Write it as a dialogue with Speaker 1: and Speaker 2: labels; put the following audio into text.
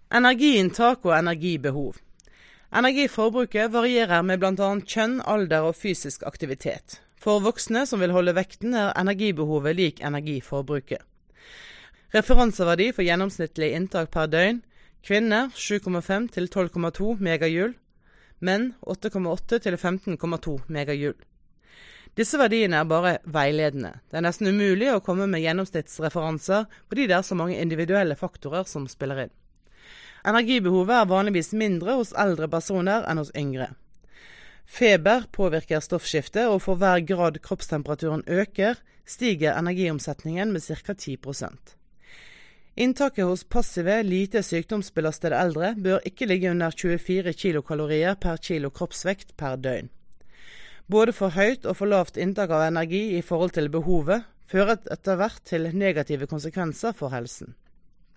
Speaker 1: Energiinntak og energibehov. Energiforbruket varierer med blant annet kjønn, alder og fysisk aktivitet. For voksne som vil holde vekten energibehovet lik energiforbruket. Referanseverdi for gjennomsnittlig inntak per døgn: kvinner 7,5 til 12,2 megajoule, menn 8,8 til 15,2 megajoule. Disse verdiene bare veiledende. Det nesten umulig å komme med gjennomsnittsreferanser fordi det så mange individuelle faktorer som spiller inn. Energibehovet vanligvis mindre hos eldre personer enn hos yngre. Feber påvirker stoffskiftet, og for hver grad kroppstemperaturen øker, stiger energiomsetningen med ca. 10%. Inntaket hos passive, lite sykdomsbelastede eldre bør ikke ligge under 24 kilokalorier per kilo kroppsvekt per døgn. Både for høyt og for lavt inntak av energi i forhold til behovet fører etter hvert til negative konsekvenser for helsen.